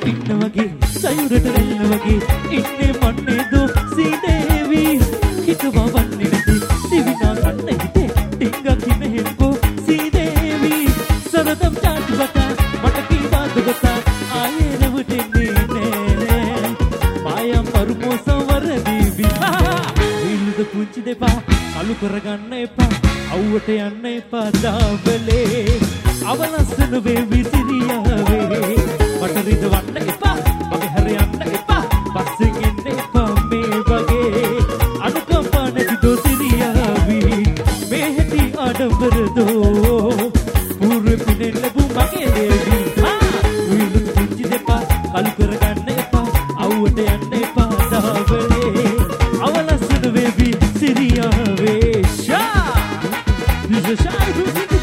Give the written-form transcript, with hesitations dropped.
පින්න වගේ සයුරට රැල්ල වගේ ඉන්නේ මන්නේ දෝ සීදේවි හිතවා වන්නේ නැති දිවිනා කන්න හිතේ ටිංගක් හිමෙහෙම්කෝ සීදේවි සරදම් චාටි බතා මට කීවාද ගොතා ආයේ රැවටෙන්නේ නෑ මායම් පරුමෝ සවරදීවි විල්ලුද පුංචි දෙපා අලු කරගන්න එපා අවුවට යන්න එපා දාවලේ අවලස්සන වේවි සිරියාවේ මට රිදවන්න එපා මගේ හැර යන්න එපා පස්සෙන් එන්න එපා මේ වගේ අනුකම්පා නැති දෝ සිරියාවි මේ හැටි ආඩම්බරදෝ පූර්ව පිනෙන් ලැබූ මගේ දේවි විල්ලු පුංචි දෙපා අලු කරගන්න එපා අවුවට යන්න එපා දාවලේ අවලස්සන වේවි සිරියාවේ ෂා This is a shy